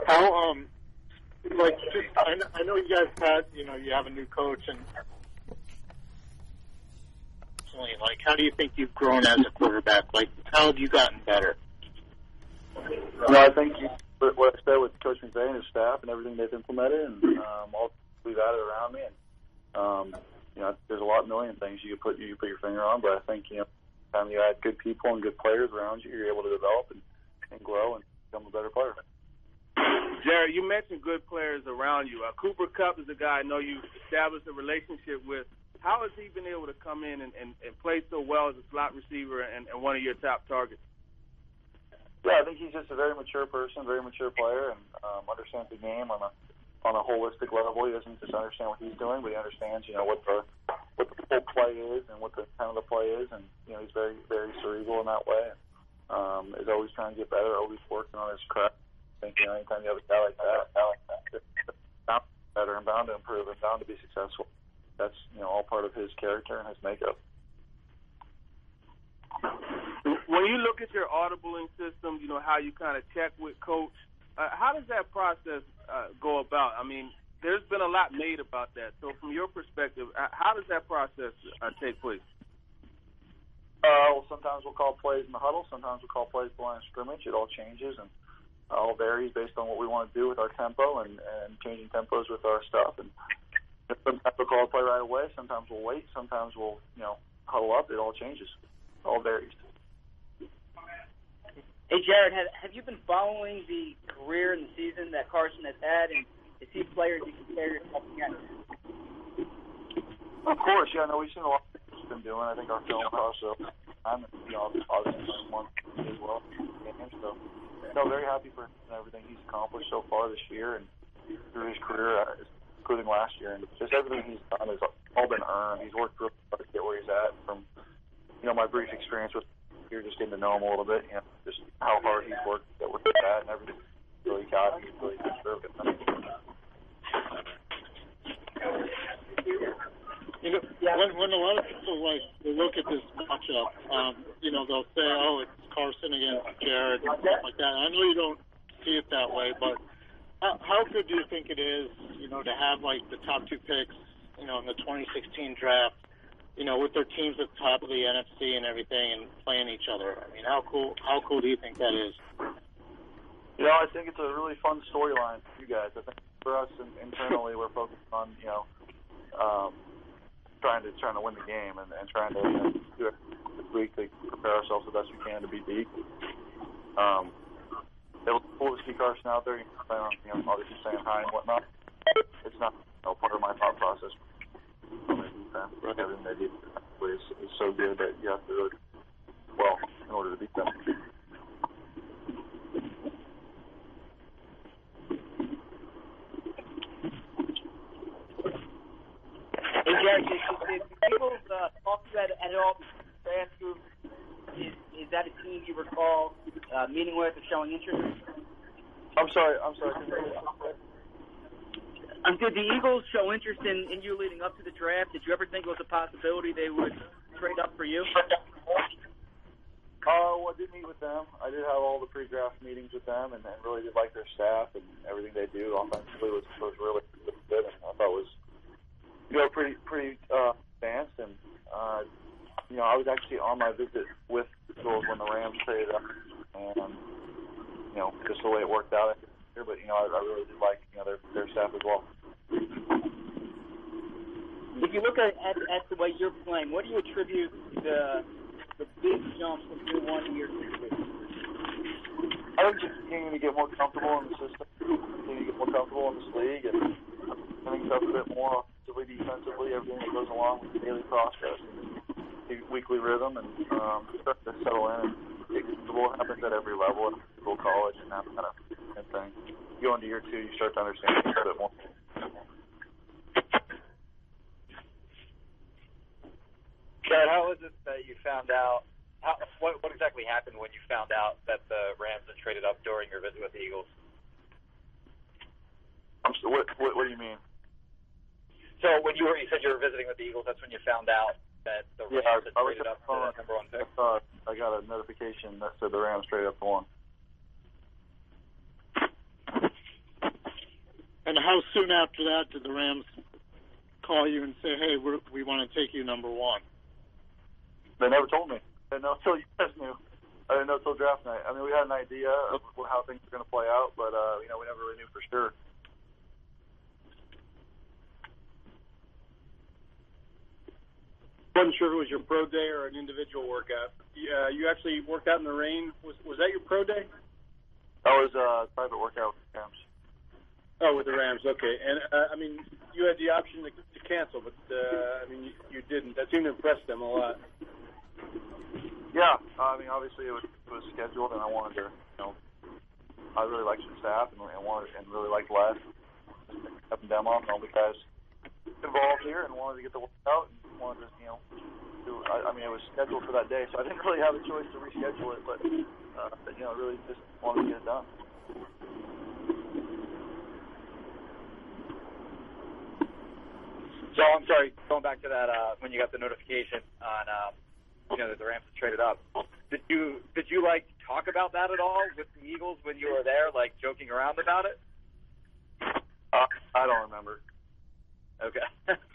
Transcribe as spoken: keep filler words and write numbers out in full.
How, um, like, just, I know, I know you guys had, you know, you have a new coach, and like, how do you think you've grown as a quarterback? Like, how have you gotten better? No, I think you, what I said with Coach McVay and his staff and everything they've implemented, and um, all we've added around me, and um, you know, there's a lot million things you could put you could put your finger on, but I think you know, time you add good people and good players around you, you're able to develop and, and grow and become a better player. Jared, you mentioned good players around you. Uh, Cooper Kupp is a guy I know you've established a relationship with. How has he been able to come in and, and, and play so well as a slot receiver and, and one of your top targets? Yeah, I think he's just a very mature person, very mature player, and um, understands the game on a on a holistic level. He doesn't just understand what he's doing, but he understands, you know, what the what the full play is and what the kind of the play is, and you know, he's very very cerebral in that way. Um, is always trying to get better, always working on his craft. I think you know, anytime you have a guy like that, guy like that, it's bound to be better and bound to improve and bound to be successful. That's you know all part of his character and his makeup. When you look at your audibling system, you know, how you kind of check with Coach, uh, how does that process uh, go about? I mean, there's been a lot made about that. So from your perspective, uh, how does that process uh, take place? Uh, well, sometimes we'll call plays in the huddle. Sometimes we'll call plays the line of scrimmage. It all changes and all varies based on what we want to do with our tempo and, and changing tempos with our stuff. And sometimes we'll call a play right away. Sometimes we'll wait. Sometimes we'll, you know, huddle up. It all changes. It all varies. Hey, Jared, have, have you been following the career and the season that Carson has had, and is he players you compare yourself against? Of course, yeah. No, we've seen a lot of things he's been doing. I think our film also, I'm, you know, obviously one as well. So, no, very happy for him and everything he's accomplished so far this year and through his career, including last year. And just everything he's done has all been earned. He's worked really hard to get where he's at. From, you know, my brief experience with you're just getting to know him a little bit, you know, just how hard he's worked at where he's at and everything really got he's really deserved it. You know, yeah. when, when a lot of people like they look at this matchup, um, you know, they'll say, "Oh, it's Carson against Jared," and stuff like that. I know you don't see it that way, but how, how good do you think it is, you know, to have like the top two picks, you know, in the twenty sixteen draft, you know, with their teams at the top of the N F C and everything, and playing each other? I mean, how cool? How cool do you think that is? You know, I think it's a really fun storyline for you guys. I think for us in, internally, we're focused on, you know, um, trying to trying to win the game and, and trying to you know, do it this week to prepare ourselves the best we can to beat the Eagles. Um, it was cool to see Carson out there, you know, you know, obviously saying hi and whatnot. It's not you know, part of my thought process. Right. Everything they do is, is so good that you have to do it well in order to beat them. Hey, Jared, did, did the Eagles uh, talk to you at, at all? Ask you, is, is that a team you recall uh, meeting with or showing interest? I'm sorry. I'm sorry. Um, did the Eagles show interest in, in you leading up to the draft? Did you ever think it was a possibility they would trade up for you? Oh, well, I did meet with them. I did have all the pre-draft meetings with them, and, and really did like their staff and everything they do. Offensively was was really, really good, and I thought it was you know pretty pretty uh, advanced. And uh, you know, I was actually on my visit with the Eagles when the Rams traded up, and you know, just the way it worked out. But you know, I, I really did like you know their their staff as well. If you look at, at at the way you're playing, what do you attribute the the big jump from year one to year two? I think just continuing to get more comfortable in the system, continuing to get more comfortable in this league, and learning stuff a bit more offensively, defensively, everything that goes along with the daily process, and the weekly rhythm, and um, start to settle in. And it happens at every level, at school, college, and that kind of thing. You go into year two, you start to understand things a bit more. Chad, how was it that you found out? How, what, what exactly happened when you found out that the Rams had traded up during your visit with the Eagles? I'm so, what, what, what do you mean? So when you were, you said you were visiting with the Eagles. That's when you found out that the Rams yeah, had I, traded I up to the number one pick. I, I got a notification that said the Rams traded up to one. and how soon after that did the Rams call you and say, "Hey, we're, we want to take you number one"? They never told me. I didn't know until you guys knew. I didn't know until draft night. I mean, we had an idea of how things were going to play out, but uh, you know, we never really knew for sure. Wasn't sure if it was your pro day or an individual workout. Uh, you actually worked out in the rain. Was was that your pro day? That was a private workout with the Rams. Oh, with the Rams. Okay. And uh, I mean, you had the option to, to cancel, but uh, I mean, you, you didn't. That seemed to impress them a lot. Yeah, I mean, obviously it was, it was scheduled, and I wanted to, you know, I really liked the staff and, and wanted and really liked Les, Kevin Demoff, and all the guys involved here, and wanted to get the work out and wanted to, you know, do. I, I mean, it was scheduled for that day, so I didn't really have a choice to reschedule it, but uh, you know, really just wanted to get it done. So I'm sorry, going back to that uh, when you got the notification on. Um, You know that the Rams had traded up. Did you did you like talk about that at all with the Eagles when you were there, like joking around about it? Uh, I don't remember. Okay.